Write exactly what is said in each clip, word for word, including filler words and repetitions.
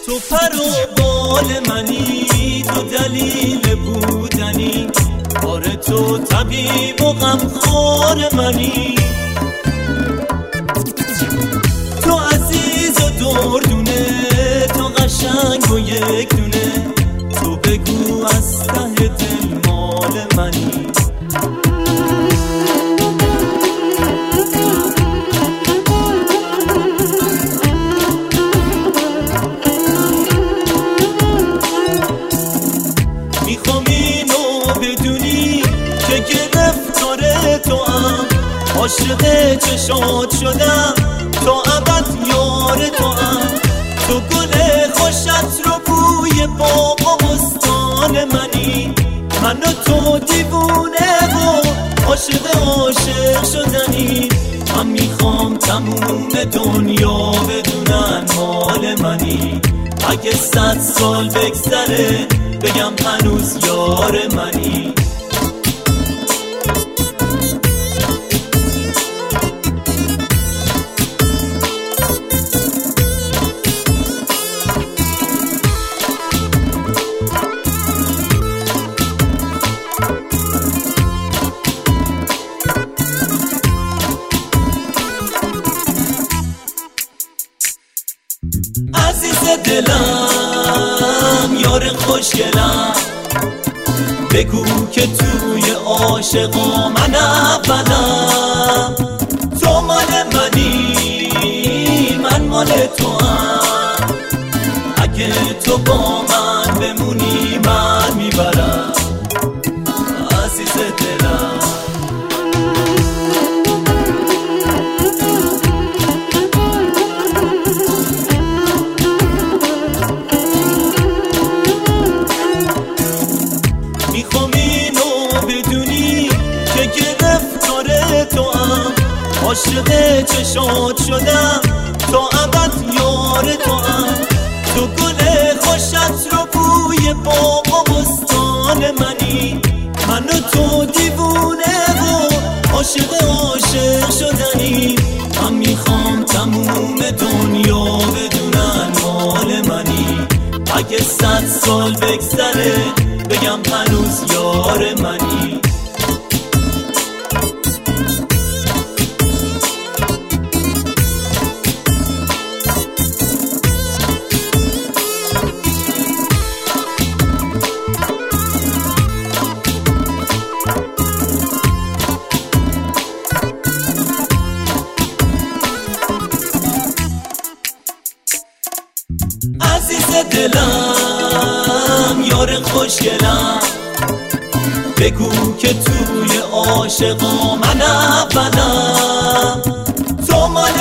تو پر و بال منی، تو دلیل بودنی، آره تو طبیب و غمخوار منی. تو عزیز و دردونه، تو قشنگ و یک دونه، تو بگو از ته دل مال منی. میخوام اینو بدونی که گرفتار تو هم، عاشق چشات شدم تا ابد یار تو هم. تو گل خوشت رو بوی باغ و بستان منی، من و تو دیوونه و عاشق عاشق شدنی. من میخوام تموم دنیا بدونن مال منی، اگه صد سال بگذره بگم هنوز یار منی. عزیز دلم، یار خوشگلم، بگو که توی عاشقا من اولم. تو مال منی، من مال تو هم، اگه تو با من بمونی من میبرم. عزیز دلم، میخوام اینو بدونی که گرفتار تو هم، عاشق چشات شدم تا ابد یار تو هم. تو گل خوشت رو بوی باغ و بستان منی، من و تو دیوونه و عاشق عاشق شدنی. من میخوام تموم دنیا بدونن مال منی، اگه صد سال بگذره بگم هنوز یار منی. عزیز دلم، یار خوشگلم، بگو که توی عاشقا من اولم. تو مال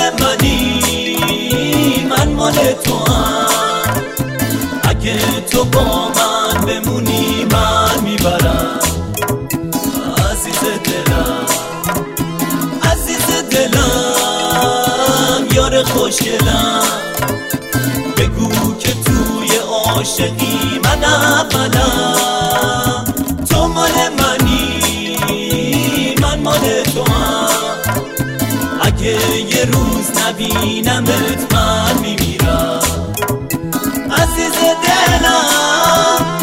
منی، من مال تو هم، اگه تو با من بمونی من میبرم. عزیز دلم، عزیز دلم، یار خوشگلم، بگو که توی عاشقی من اولم. تو مال منی، من مال تو هم، اگه یه روز نبینمت من میمیرم. عزیز دلم.